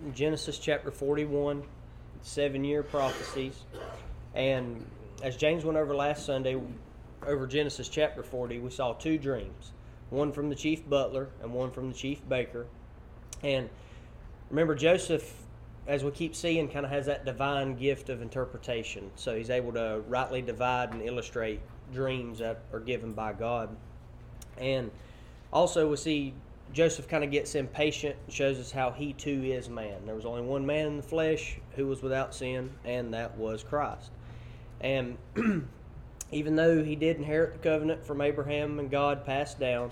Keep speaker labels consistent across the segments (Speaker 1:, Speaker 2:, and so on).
Speaker 1: Genesis chapter 41, 7-year prophecies. And as James went over last Sunday, over Genesis chapter 40, we saw two dreams. One from the chief butler and one from the chief baker. And remember, Joseph, as we keep seeing, kind of has that divine gift of interpretation. So he's able to rightly divide and illustrate dreams that are given by God. And also we see Joseph kind of gets impatient and shows us how he too is man. There was only one man in the flesh who was without sin, and that was Christ. And even though he did inherit the covenant from Abraham and God passed down,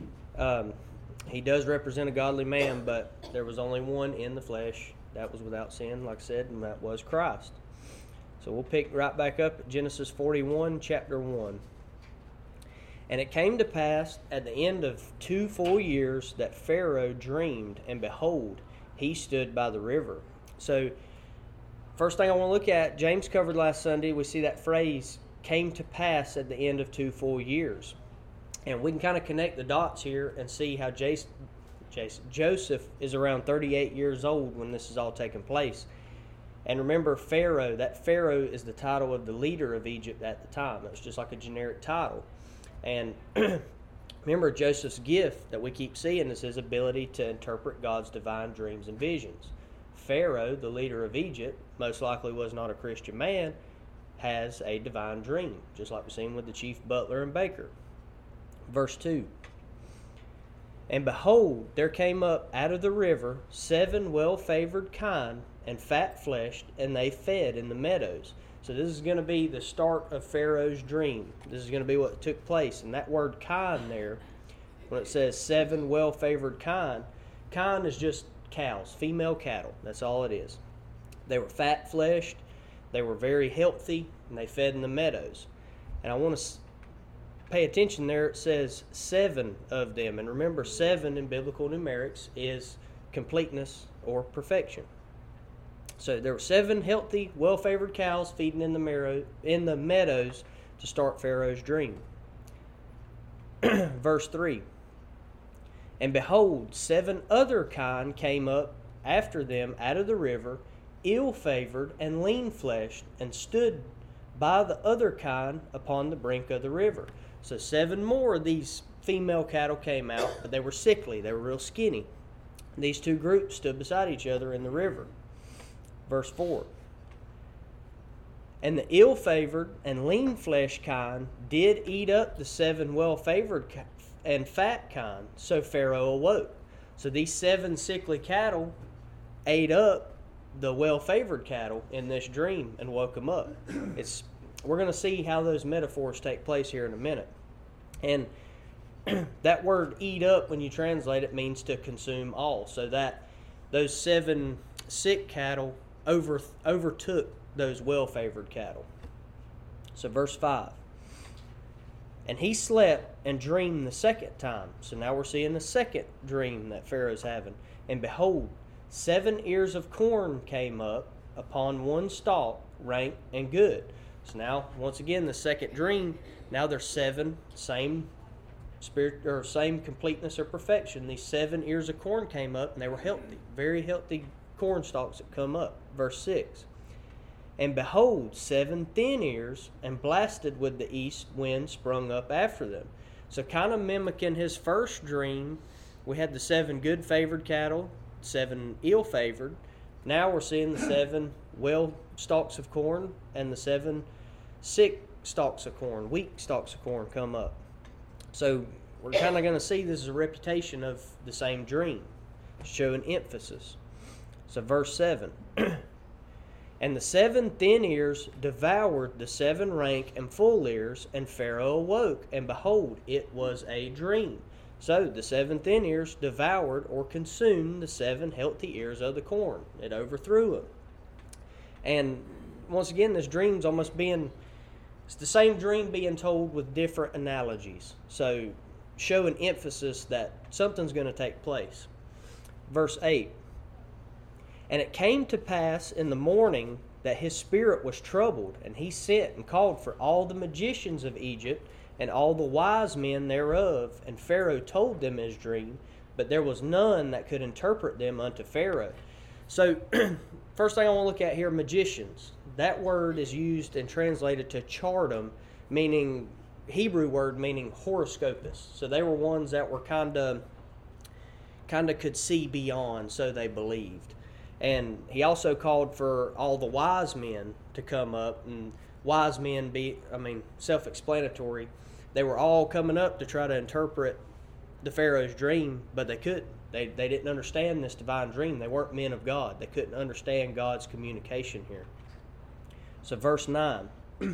Speaker 1: he does represent a godly man, but there was only one in the flesh that was without sin, like I said, and that was Christ. So we'll pick right back up at Genesis 41, chapter 1. And it came to pass at the end of 2 full years that Pharaoh dreamed, and behold, he stood by the river. So first thing I want to look at, James covered last Sunday, we see that phrase, came to pass at the end of 2 full years. And we can kind of connect the dots here and see how Joseph is around 38 years old when this is all taking place. And remember, Pharaoh, that Pharaoh is the title of the leader of Egypt at the time. It was just like a generic title. And remember, Joseph's gift that we keep seeing is his ability to interpret God's divine dreams and visions. Pharaoh, the leader of Egypt, most likely was not a Christian man, has a divine dream, just like we've seen with the chief butler and baker. Verse 2. And behold, there came up out of the river 7 well-favored kine and fat-fleshed, and they fed in the meadows. So this is going to be the start of Pharaoh's dream. This is going to be what took place. And that word kine there, when it says 7 well-favored kine is just cows, female cattle. That's all it is. They were fat-fleshed, they were very healthy, and they fed in the meadows. And I want to pay attention there. It says 7 of them. And remember, 7 in biblical numerics is completeness or perfection. So there were 7 healthy, well-favored cows feeding in the meadows to start Pharaoh's dream. Verse 3. And behold, 7 other kine came up after them out of the river, ill-favored and lean-fleshed, and stood by the other kine upon the brink of the river. So 7 more of these female cattle came out, but they were sickly. They were real skinny. These two groups stood beside each other in the river. Verse 4. And the ill-favored and lean-fleshed kine did eat up the 7 well-favored and fat kine. So Pharaoh awoke. So these 7 sickly cattle ate up the well-favored cattle in this dream and woke them up. We're going to see how those metaphors take place here in a minute. And that word eat up, when you translate it, means to consume all. So that those 7 sick cattle overtook those well-favored cattle. So verse 5. And he slept and dreamed the second time. So now we're seeing the second dream that Pharaoh's having. And behold, 7 ears of corn came up upon one stalk, rank and good. So now, once again, the second dream, now there's 7, same spirit or same completeness or perfection. These 7 ears of corn came up, and they were healthy, very healthy corn stalks that come up. Verse 6. And behold, 7 thin ears, and blasted with the east wind, sprung up after them. So kind of mimicking his first dream, we had the 7 good favored cattle, 7 ill favored. Now we're seeing the 7 well stalks of corn and the 7 sick stalks of corn, weak stalks of corn come up. So we're kind of going to see this is a repetition of the same dream, showing emphasis. So verse 7. And the 7 thin ears devoured the 7 rank and full ears, and Pharaoh awoke, and behold, it was a dream. So the 7 thin ears devoured or consumed the 7 healthy ears of the corn. It overthrew them. And once again, this dream's almost it's the same dream being told with different analogies. So showing emphasis that something's going to take place. Verse 8. And it came to pass in the morning that his spirit was troubled, and he sent and called for all the magicians of Egypt and all the wise men thereof. And Pharaoh told them his dream, but there was none that could interpret them unto Pharaoh. So, first thing I want to look at here, magicians. That word is used and translated to chardim, meaning Hebrew word meaning horoscopus. So they were ones that were kind of could see beyond, so they believed. And he also called for all the wise men to come up, and wise men self-explanatory. They were all coming up to try to interpret the Pharaoh's dream, but they couldn't. They didn't understand this divine dream. They weren't men of God. They couldn't understand God's communication here. So verse 9.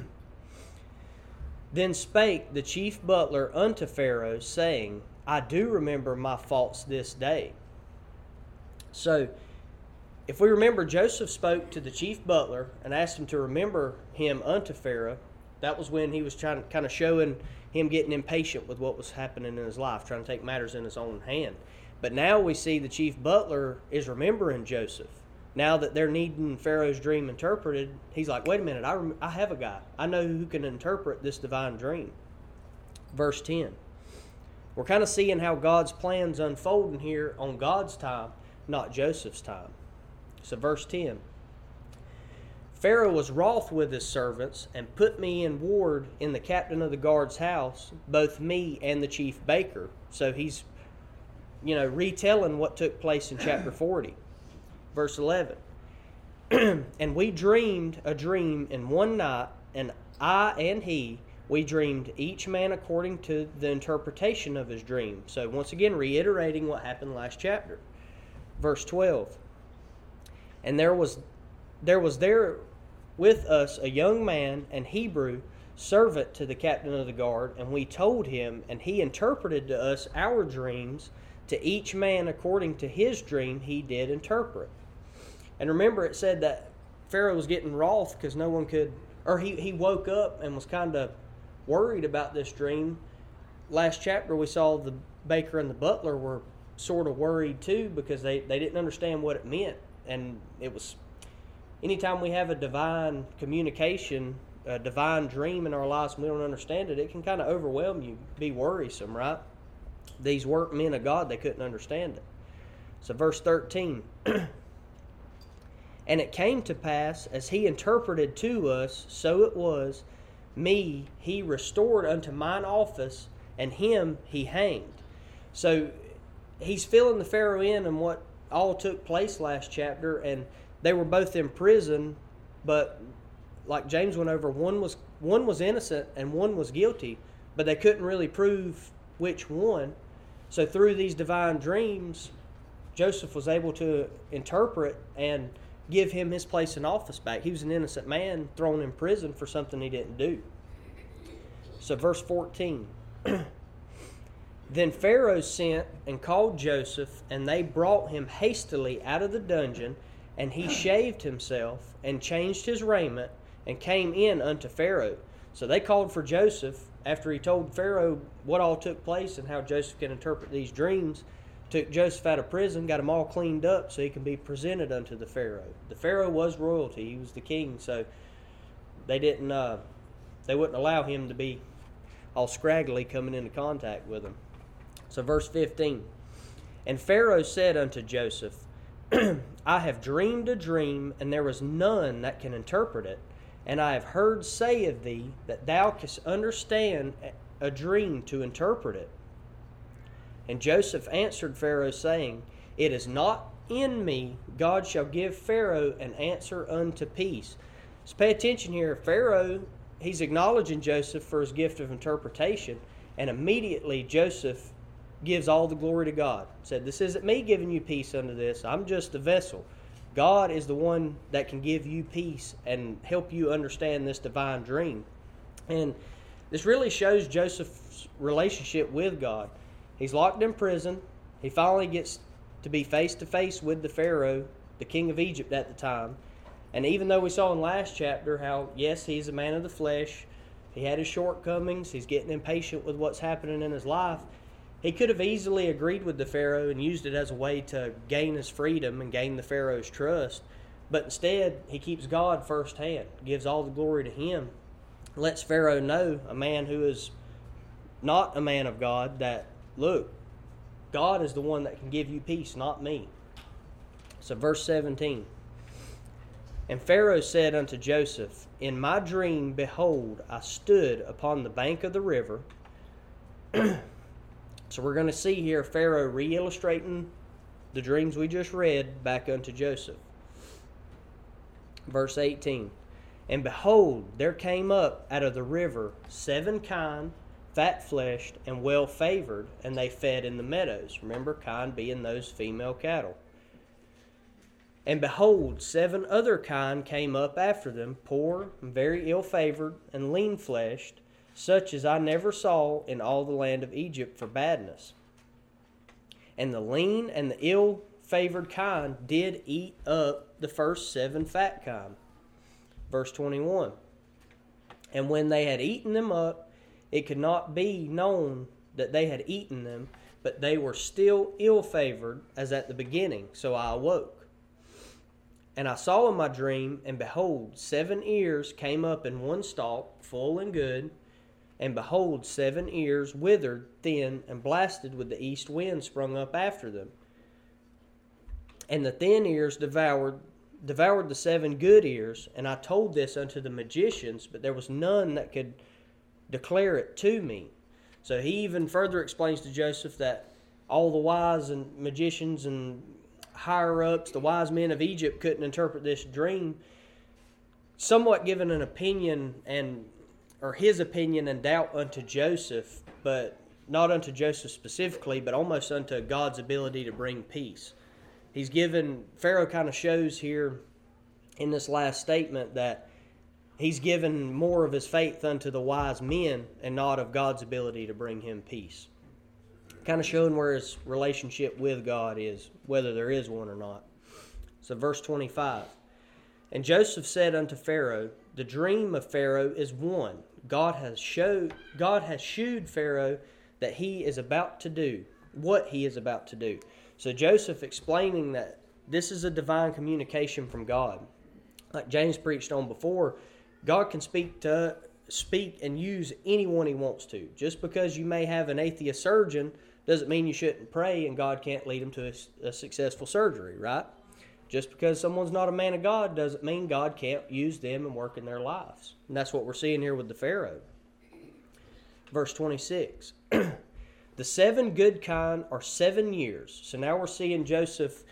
Speaker 1: Then spake the chief butler unto Pharaoh, saying, I do remember my faults this day. So, if we remember, Joseph spoke to the chief butler and asked him to remember him unto Pharaoh. That was when he was kind of showing him getting impatient with what was happening in his life, trying to take matters in his own hand. But now we see the chief butler is remembering Joseph. Now that they're needing Pharaoh's dream interpreted, he's like, wait a minute, I have a guy. I know who can interpret this divine dream. Verse 10. We're kind of seeing how God's plan's unfolding here on God's time, not Joseph's time. So verse 10. Pharaoh was wroth with his servants and put me in ward in the captain of the guard's house, both me and the chief baker. So he's, retelling what took place in chapter 40. Verse 11. And we dreamed a dream in one night, and I and he, we dreamed each man according to the interpretation of his dream. So once again, reiterating what happened last chapter. Verse 12. And there was there with us a young man, an Hebrew, servant to the captain of the guard, and we told him, and he interpreted to us our dreams, to each man according to his dream he did interpret. And remember, it said that Pharaoh was getting wroth because no one could, or he woke up and was kind of worried about this dream. Last chapter we saw the baker and the butler were sort of worried too because they didn't understand what it meant. And it was, anytime we have a divine communication, a divine dream in our lives and we don't understand it, it can kind of overwhelm you, be worrisome, right? These weren't men of God, they couldn't understand it. So verse 13. And it came to pass, as he interpreted to us, so it was, me he restored unto mine office, and him he hanged. So he's filling the Pharaoh in on what all took place last chapter, and they were both in prison, but like James went over, one was innocent and one was guilty, but they couldn't really prove which one. So through these divine dreams, Joseph was able to interpret and give him his place in office back. He was an innocent man thrown in prison for something he didn't do. So verse 14. Then Pharaoh sent and called Joseph, and they brought him hastily out of the dungeon, and he shaved himself and changed his raiment and came in unto Pharaoh. So they called for Joseph after he told Pharaoh what all took place and how Joseph can interpret these dreams. Took Joseph out of prison, got him all cleaned up so he can be presented unto the Pharaoh. The Pharaoh was royalty; he was the king, so they wouldn't allow him to be all scraggly coming into contact with him. So verse 15. And Pharaoh said unto Joseph, I have dreamed a dream, and there was none that can interpret it. And I have heard say of thee that thou canst understand a dream to interpret it. And Joseph answered Pharaoh, saying, It is not in me. God shall give Pharaoh an answer unto peace. So pay attention here. Pharaoh, he's acknowledging Joseph for his gift of interpretation. And immediately Joseph gives all the glory to God. Said, this isn't me giving you peace unto this. I'm just a vessel. God is the one that can give you peace and help you understand this divine dream. And this really shows Joseph's relationship with God. He's locked in prison. He finally gets to be face to face with the Pharaoh, the king of Egypt at the time. And even though we saw in last chapter how, yes, he's a man of the flesh, he had his shortcomings, he's getting impatient with what's happening in his life, he could have easily agreed with the Pharaoh and used it as a way to gain his freedom and gain the Pharaoh's trust. But instead, he keeps God firsthand, gives all the glory to him, lets Pharaoh know, a man who is not a man of God, that, look, God is the one that can give you peace, not me. So verse 17. And Pharaoh said unto Joseph, In my dream, behold, I stood upon the bank of the river. So we're going to see here Pharaoh re-illustrating the dreams we just read back unto Joseph. Verse 18. And behold, there came up out of the river 7 kine, fat-fleshed, and well-favored, and they fed in the meadows. Remember, kine being those female cattle. And behold, 7 other kine came up after them, poor, and very ill-favored, and lean-fleshed, such as I never saw in all the land of Egypt for badness. And the lean and the ill-favored kine did eat up the first 7 fat kine. Verse 21. And when they had eaten them up, it could not be known that they had eaten them, but they were still ill-favored as at the beginning. So I awoke. And I saw in my dream, and behold, 7 ears came up in one stalk, full and good. And behold, 7 ears withered, thin, and blasted with the east wind sprung up after them. And the thin ears devoured the 7 good ears. And I told this unto the magicians, but there was none that could declare it to me. So he even further explains to Joseph that all the wise and magicians and higher-ups, the wise men of Egypt, couldn't interpret this dream, somewhat giving an opinion or his opinion and doubt unto Joseph, but not unto Joseph specifically, but almost unto God's ability to bring peace. Pharaoh kind of shows here in this last statement that he's given more of his faith unto the wise men and not of God's ability to bring him peace. Kind of showing where his relationship with God is, whether there is one or not. So verse 25. And Joseph said unto Pharaoh, The dream of Pharaoh is one. God has shewed Pharaoh that he is about to do what he is about to do. So Joseph explaining that this is a divine communication from God. Like James preached on before, God can speak and use anyone he wants to. Just because you may have an atheist surgeon doesn't mean you shouldn't pray and God can't lead him to a successful surgery, right? Just because someone's not a man of God doesn't mean God can't use them and work in their lives. And that's what we're seeing here with the Pharaoh. Verse 26. The 7 good kine are 7 years. So now we're seeing Joseph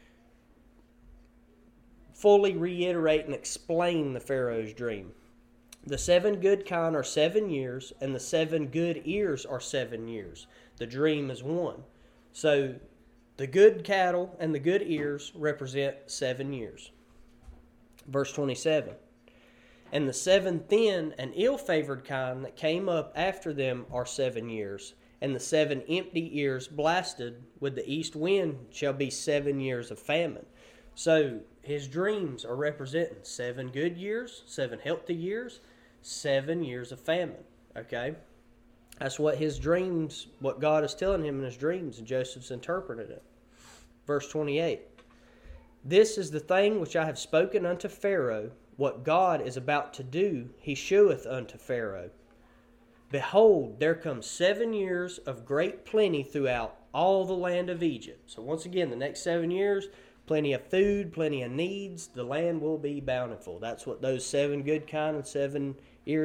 Speaker 1: fully reiterate and explain the Pharaoh's dream. The 7 good kine are 7 years, and the 7 good ears are 7 years. The dream is one. So the good cattle and the good ears represent 7 years. Verse 27. And the 7 thin and ill-favored kine that came up after them are 7 years. And the 7 empty ears blasted with the east wind shall be 7 years of famine. So his dreams are representing 7 good years, 7 healthy years, 7 years of famine. Okay? That's what his dreams, what God is telling him in his dreams, and Joseph's interpreted it. Verse 28. This is the thing which I have spoken unto Pharaoh, what God is about to do, he sheweth unto Pharaoh. Behold, there come 7 years of great plenty throughout all the land of Egypt. So once again, the next 7 years, plenty of food, plenty of needs. The land will be bountiful. That's what those 7 good kine and 7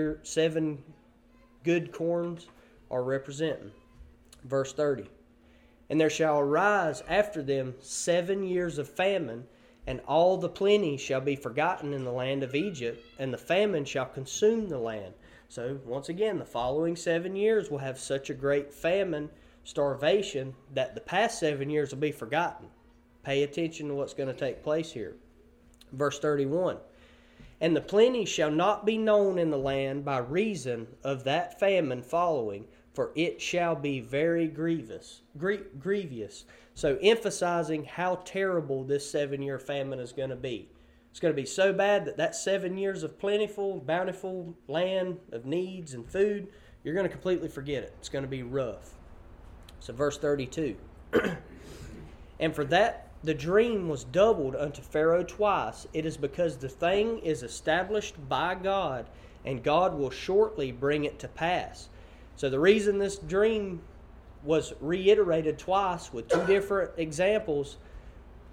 Speaker 1: good corns are representing. Verse 30. And there shall arise after them 7 years of famine, and all the plenty shall be forgotten in the land of Egypt, and the famine shall consume the land. So, once again, the following 7 years will have such a great famine, starvation, that the past 7 years will be forgotten. Pay attention to what's going to take place here. Verse 31. And the plenty shall not be known in the land by reason of that famine following, for it shall be very grievous. So emphasizing how terrible this 7-year famine is going to be. It's going to be so bad that 7 years of plentiful, bountiful land of needs and food, you're going to completely forget it. It's going to be rough. So verse 32. And for that the dream was doubled unto Pharaoh twice. It is because the thing is established by God, and God will shortly bring it to pass. So the reason this dream was reiterated twice with 2 different examples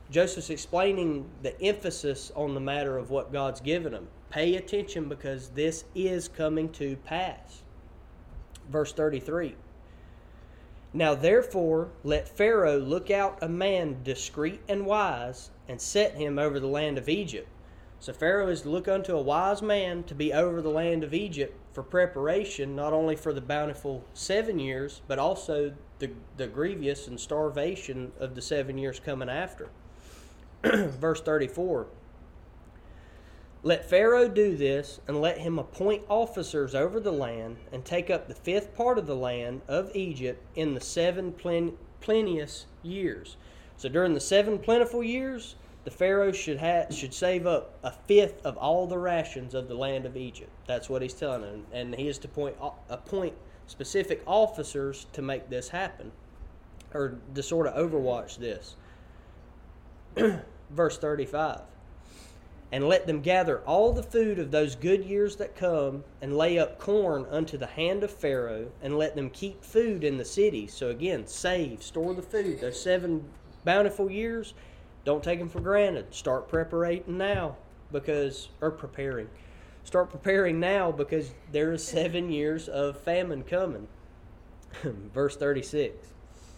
Speaker 1: Joseph's explaining the emphasis on the matter of what God's given him. Pay attention because this is coming to pass. Verse 33. Now therefore let Pharaoh look out a man discreet and wise, and set him over the land of Egypt. So Pharaoh is to look unto a wise man to be over the land of Egypt for preparation, not only for the bountiful 7 years, but also the grievous and starvation of the 7 years coming after. Verse 34. Let Pharaoh do this, and let him appoint officers over the land, and take up the 5th part of the land of Egypt in the 7 plenteous years. So during the 7 plentiful years, the Pharaoh should save up a 5th of all the rations of the land of Egypt. That's what he's telling him. And he is to appoint specific officers to make this happen, or to sort of overwatch this. Verse 35. And let them gather all the food of those good years that come, and lay up corn unto the hand of Pharaoh, and let them keep food in the cities. So again, save, store the food. Those 7 bountiful years, don't take them for granted. Start preparing now, Start preparing now, because there is 7 years of famine coming. Verse 36.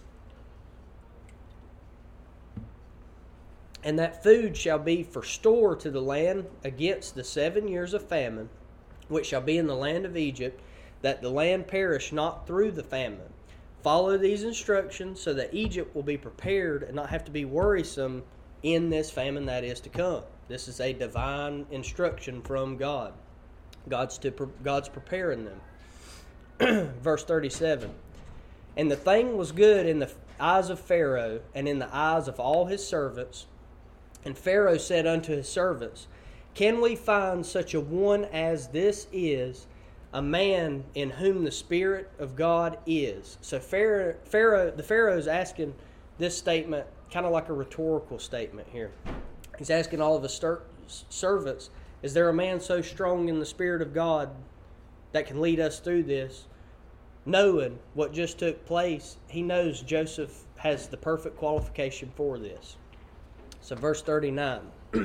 Speaker 1: And that food shall be for store to the land against the 7 years of famine, which shall be in the land of Egypt, that the land perish not through the famine. Follow these instructions, so that Egypt will be prepared and not have to be worrisome in this famine that is to come. This is a divine instruction from God. God's preparing them. Verse 37. And the thing was good in the eyes of Pharaoh, and in the eyes of all his servants. And Pharaoh said unto his servants, Can we find such a one as this is, a man in whom the Spirit of God is? So the Pharaoh is asking this statement kind of like a rhetorical statement here. He's asking all of his servants, is there a man so strong in the Spirit of God that can lead us through this? Knowing what just took place, he knows Joseph has the perfect qualification for this. So verse 39.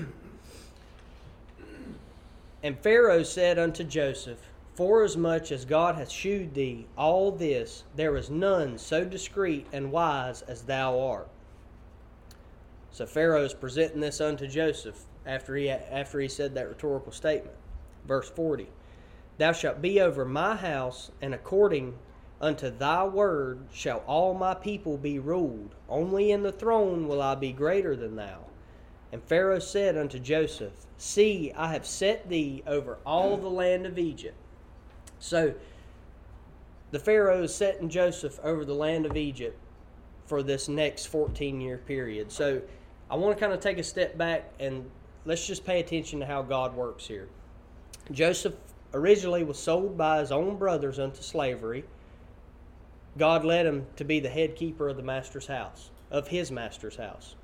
Speaker 1: And Pharaoh said unto Joseph, Forasmuch as God hath shewed thee all this, there is none so discreet and wise as thou art. So Pharaoh is presenting this unto Joseph after he said that rhetorical statement. Verse 40. Thou shalt be over my house, and according unto thy word shall all my people be ruled. Only in the throne will I be greater than thou. And Pharaoh said unto Joseph, See, I have set thee over all the land of Egypt. So the Pharaoh is setting Joseph over the land of Egypt for this next 14-year period. So I want to kind of take a step back and let's just pay attention to how God works here. Joseph originally was sold by his own brothers unto slavery. God led him to be the head keeper of his master's house.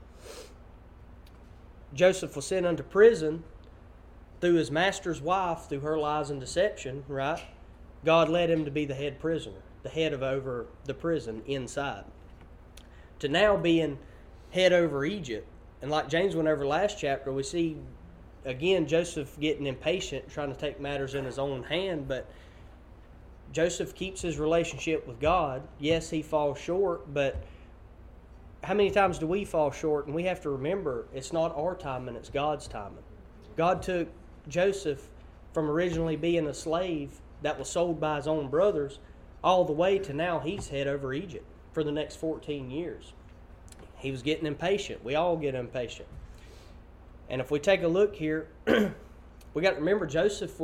Speaker 1: Joseph was sent unto prison through his master's wife, through her lies and deception, right? God led him to be the head prisoner, the head of over the prison inside. To now being head over Egypt. And like James went over last chapter, we see, again, Joseph getting impatient, trying to take matters in his own hand, but Joseph keeps his relationship with God. Yes, he falls short, but how many times do we fall short? And we have to remember, it's not our timing, it's God's timing. God took Joseph from originally being a slave that was sold by his own brothers all the way to now he's head over Egypt for the next 14 years. He was getting impatient. We all get impatient. And if we take a look here, we got to remember Joseph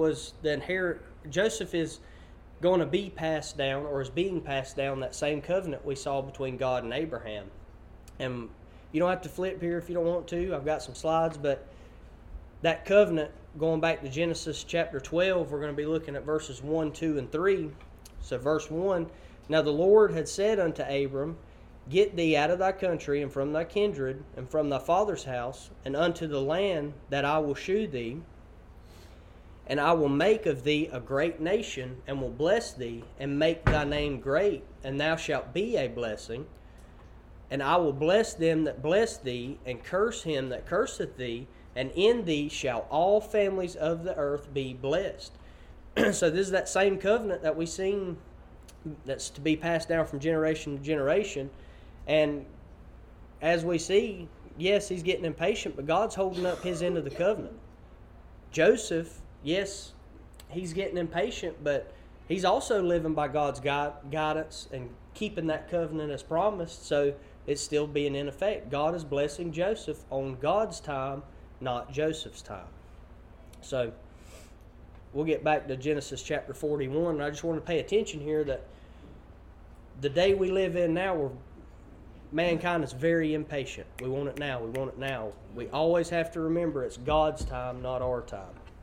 Speaker 1: is going to be passed down, or is being passed down, that same covenant we saw between God and Abraham. And you don't have to flip here if you don't want to. I've got some slides, but that covenant, going back to Genesis chapter 12, we're going to be looking at verses 1, 2, and 3. So verse 1, Now the Lord had said unto Abram, Get thee out of thy country, and from thy kindred, and from thy father's house, and unto the land that I will shew thee. And I will make of thee a great nation, and will bless thee, and make thy name great, and thou shalt be a blessing. And I will bless them that bless thee, and curse him that curseth thee, and in thee shall all families of the earth be blessed. So this is that same covenant that we seen that's to be passed down from generation to generation. And as we see, yes, he's getting impatient, but God's holding up his end of the covenant. Joseph, yes, he's getting impatient, but he's also living by God's guidance and keeping that covenant as promised, so it's still being in effect. God is blessing Joseph on God's time, not Joseph's time. So we'll get back to Genesis chapter 41, and I just want to pay attention here that the day we live in now, where mankind is very impatient. We want it now. We want it now. We always have to remember it's God's time, not our time.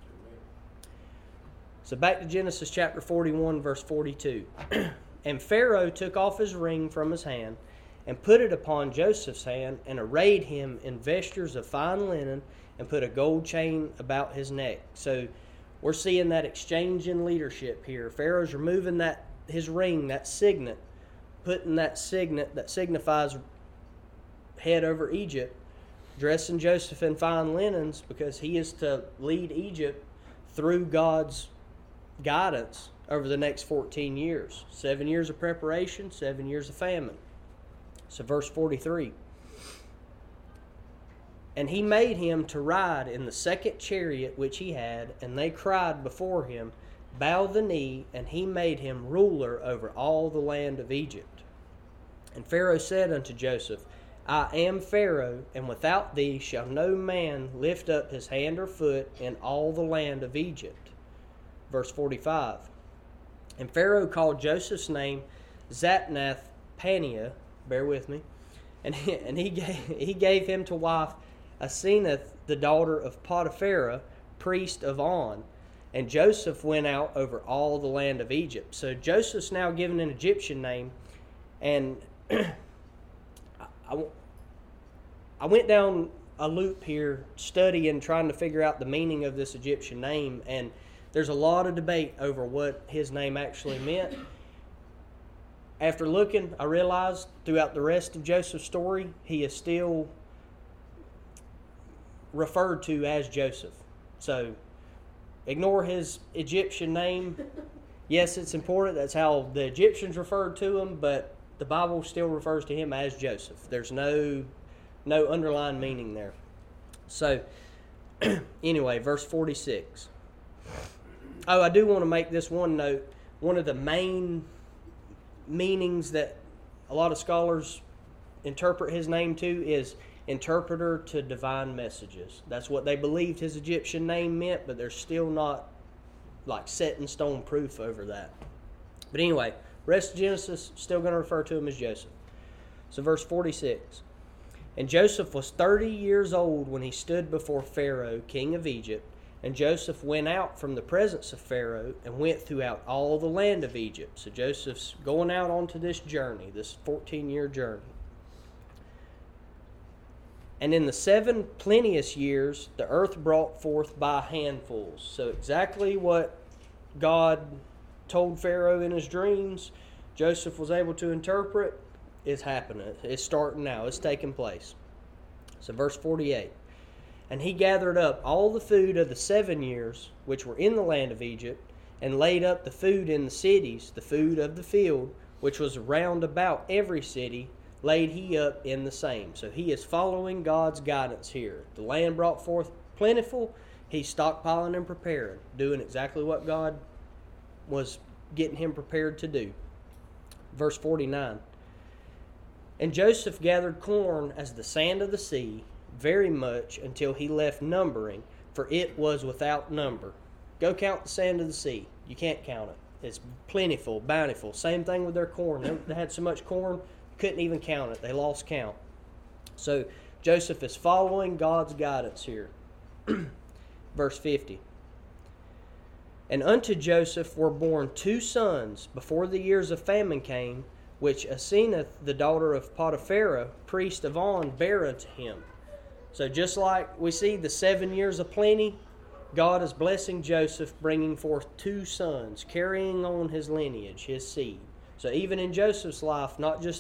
Speaker 1: So back to Genesis chapter 41, verse 42. And Pharaoh took off his ring from his hand and put it upon Joseph's hand and arrayed him in vestures of fine linen and put a gold chain about his neck. So we're seeing that exchange in leadership here. Pharaoh's removing his ring, that signet, putting that signet that signifies head over Egypt, dressing Joseph in fine linens because he is to lead Egypt through God's guidance over the next 14 years. 7 years of preparation, 7 years of famine. So verse 43. And he made him to ride in the second chariot which he had, and they cried before him, bow the knee, and he made him ruler over all the land of Egypt. And Pharaoh said unto Joseph, I am Pharaoh, and without thee shall no man lift up his hand or foot in all the land of Egypt. Verse 45. And Pharaoh called Joseph's name Zapnath-Paneah, bear with me, and he gave him to wife Asenath, the daughter of Potiphera, priest of On. And Joseph went out over all the land of Egypt. So Joseph's now given an Egyptian name. And I went down a loop here studying, trying to figure out the meaning of this Egyptian name. And there's a lot of debate over what his name actually meant. After looking, I realized throughout the rest of Joseph's story, he is still referred to as Joseph. So ignore his Egyptian name. Yes, it's important. That's how the Egyptians referred to him, but the Bible still refers to him as Joseph. There's no underlying meaning there. So, anyway, verse 46. Oh, I do want to make this one note. One of the main meanings that a lot of scholars interpret his name to is interpreter to divine messages. That's what they believed his Egyptian name meant, but there's still not like set in stone proof over that. But anyway, rest of Genesis still going to refer to him as Joseph. So verse 46. And Joseph was 30 years old when he stood before Pharaoh, king of Egypt. And Joseph went out from the presence of Pharaoh and went throughout all the land of Egypt. So Joseph's going out onto this journey, this 14-year journey. And in the 7 plenteous years, the earth brought forth by handfuls. So exactly what God told Pharaoh in his dreams, Joseph was able to interpret, is happening. It's starting now. It's taking place. So verse 48. And he gathered up all the food of the 7 years which were in the land of Egypt, and laid up the food in the cities, the food of the field, which was round about every city, laid he up in the same. So he is following God's guidance here. The land brought forth plentiful. He's stockpiling and preparing, doing exactly what God was getting him prepared to do. Verse 49. And Joseph gathered corn as the sand of the sea, very much, until he left numbering, for it was without number. Go count the sand of the sea. You can't count it. It's plentiful, bountiful. Same thing with their corn. They had so much corn, couldn't even count it. They lost count. So Joseph is following God's guidance here. Verse 50. And unto Joseph were born 2 sons before the years of famine came, which Asenath, the daughter of Potiphera, priest of On, bare unto him. So just like we see the 7 years of plenty, God is blessing Joseph, bringing forth 2 sons, carrying on his lineage, his seed. So even in Joseph's life, not just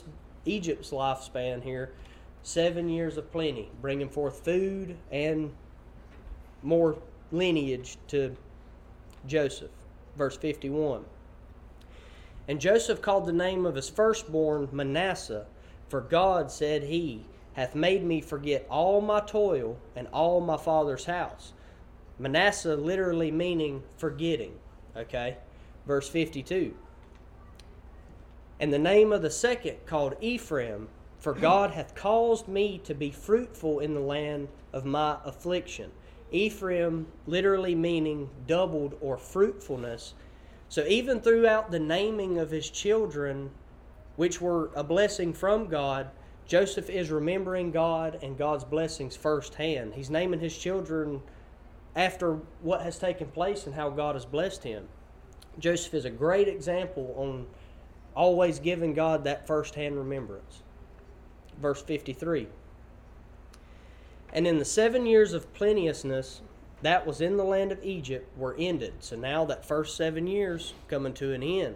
Speaker 1: Egypt's lifespan here, 7 years of plenty, bringing forth food and more lineage to Joseph. Verse 51. And Joseph called the name of his firstborn Manasseh, for God, said he, hath made me forget all my toil and all my father's house. Manasseh literally meaning forgetting. Okay? Verse 52. And the name of the second called Ephraim, for God hath caused me to be fruitful in the land of my affliction. Ephraim literally meaning doubled or fruitfulness. So even throughout the naming of his children, which were a blessing from God, Joseph is remembering God and God's blessings firsthand. He's naming his children after what has taken place and how God has blessed him. Joseph is a great example on always giving God that firsthand remembrance. Verse 53. And in the 7 years of plenteousness that was in the land of Egypt were ended. So now that first 7 years coming to an end.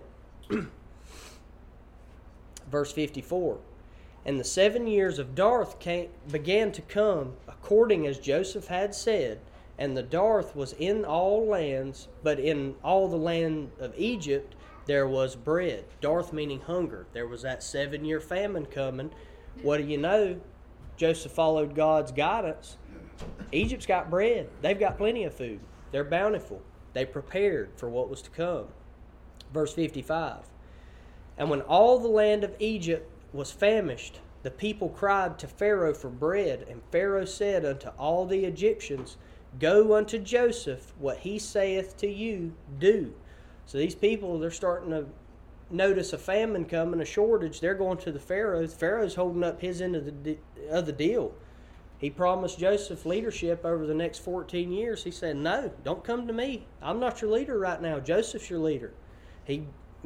Speaker 1: Verse 54. And the 7 years of dearth began to come, according as Joseph had said, and the dearth was in all lands, but in all the land of Egypt there was bread. Dearth meaning hunger. There was that 7-year famine coming. What do you know? Joseph followed God's guidance. Egypt's got bread. They've got plenty of food. They're bountiful. They prepared for what was to come. Verse 55. And when all the land of Egypt was famished, the people cried to Pharaoh for bread. And Pharaoh said unto all the Egyptians, Go unto Joseph, what he saith to you, do. So these people, they're starting to notice a famine coming, a shortage. They're going to the Pharaoh. The Pharaoh's holding up his end of the deal. He promised Joseph leadership over the next 14 years. He said, no, don't come to me. I'm not your leader right now. Joseph's your leader. He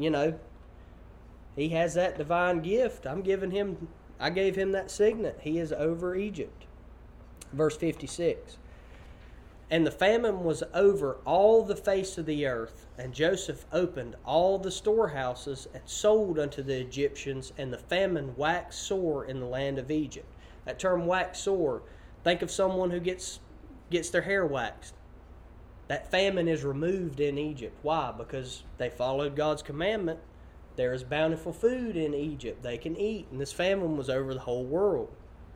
Speaker 1: has that divine gift. I gave him that signet. He is over Egypt. Verse 56. And the famine was over all the face of the earth, and Joseph opened all the storehouses and sold unto the Egyptians, and the famine waxed sore in the land of Egypt. That term wax sore, think of someone who gets their hair waxed. That famine is removed in Egypt. Why? Because they followed God's commandment. There is bountiful food in Egypt. They can eat. And this famine was over the whole world.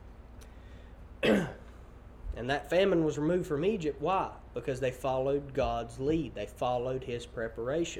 Speaker 1: And that famine was removed from Egypt. Why? Because they followed God's lead. They followed his preparation.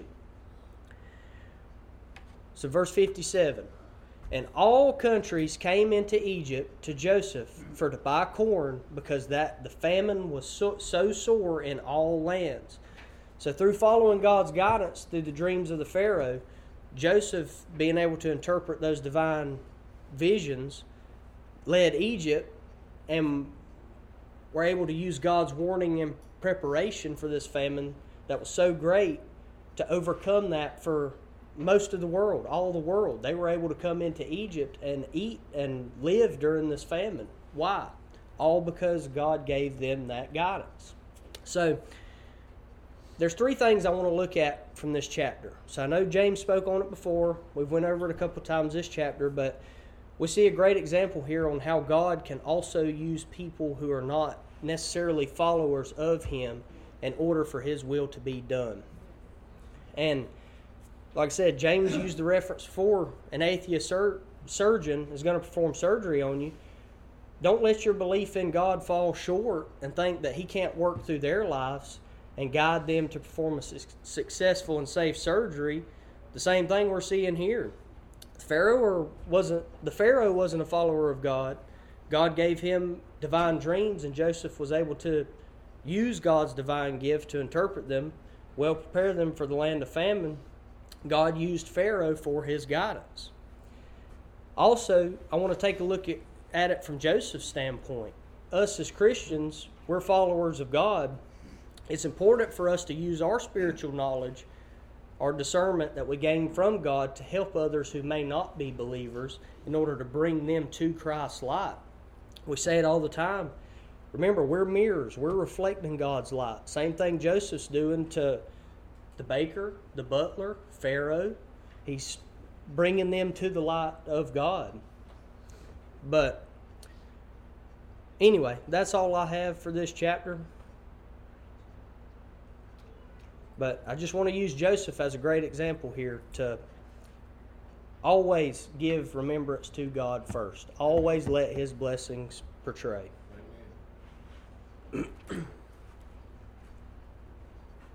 Speaker 1: So verse 57. And all countries came into Egypt to Joseph for to buy corn, because that the famine was so sore in all lands. So through following God's guidance through the dreams of the Pharaoh, Joseph, being able to interpret those divine visions, led Egypt and were able to use God's warning and preparation for this famine that was so great to overcome that for most of the world, all the world. They were able to come into Egypt and eat and live during this famine. Why? All because God gave them that guidance. So there's 3 things I want to look at from this chapter. So I know James spoke on it before. We've went over it a couple times this chapter, but we see a great example here on how God can also use people who are not necessarily followers of him in order for his will to be done. And like I said, James used the reference for an atheist surgeon is going to perform surgery on you. Don't let your belief in God fall short and think that he can't work through their lives and guide them to perform a successful and safe surgery. The same thing we're seeing here. The Pharaoh wasn't a follower of God. God gave him divine dreams, and Joseph was able to use God's divine gift to interpret them, well prepare them for the land of famine. God used Pharaoh for his guidance. Also, I want to take a look at it from Joseph's standpoint. Us as Christians, we're followers of God. It's important for us to use our spiritual knowledge, our discernment that we gain from God, to help others who may not be believers in order to bring them to Christ's light. We say it all the time. Remember, we're mirrors. We're reflecting God's light. Same thing Joseph's doing to the baker, the butler, Pharaoh. He's bringing them to the light of God. But anyway, that's all I have for this chapter. But I just want to use Joseph as a great example here to always give remembrance to God first. Always let His blessings portray.